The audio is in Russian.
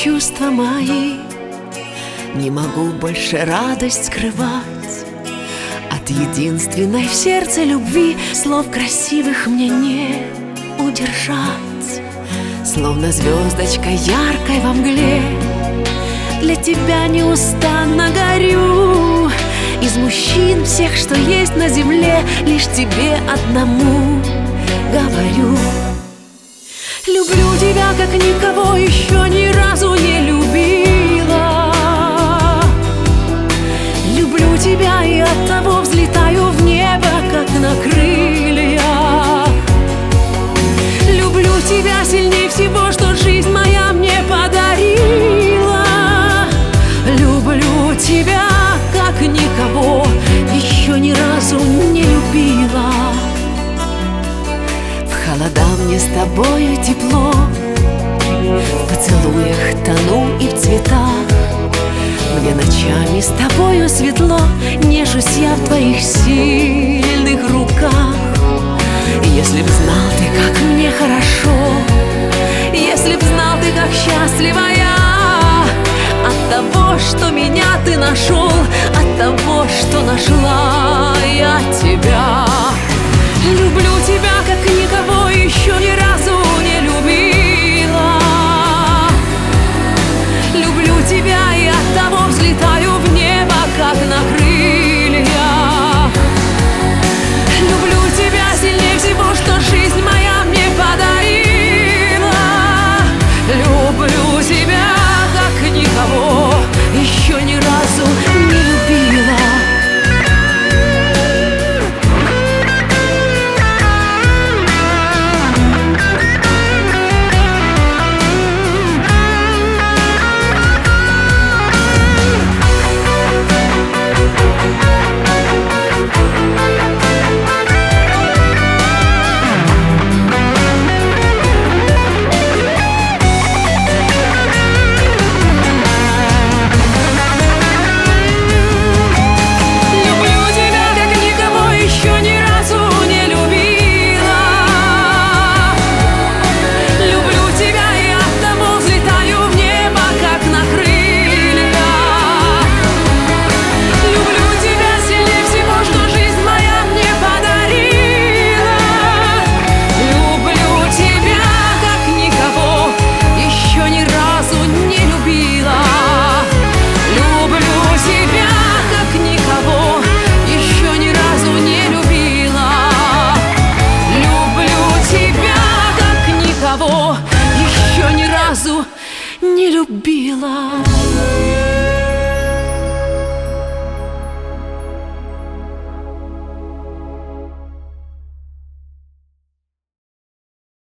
чувства мои, не могу больше радость скрывать. От единственной в сердце любви слов красивых мне не удержать. Словно звездочка яркой во мгле, для тебя неустанно горю. Из мужчин всех, что есть на земле, лишь тебе одному говорю: люблю тебя, как никого еще ни разу не любила. Люблю тебя, и оттого взлетаю в небо, как на крыльях. Люблю тебя сильнее всего, что жизнь моя мне подарила. Люблю тебя, как никого еще ни разу не любила. В холода мне с тобою тепло, в поцелуях тону и в цветах. Мне ночами с тобою светло, нежусь я в твоих сильных руках. Если б знал ты, как мне хорошо, если б знал ты, как счастлива я от того, что меня ты нашел, от того, что нашла я тебя. Люблю тебя, как никого еще ни разу не любила. Люблю тебя, и оттого взлетаю в небо, как на крыльях. Люблю тебя сильнее всего, что жизнь моя мне подарила. Люблю тебя, как никого еще ни разу не любила. Еще ни разу не любила.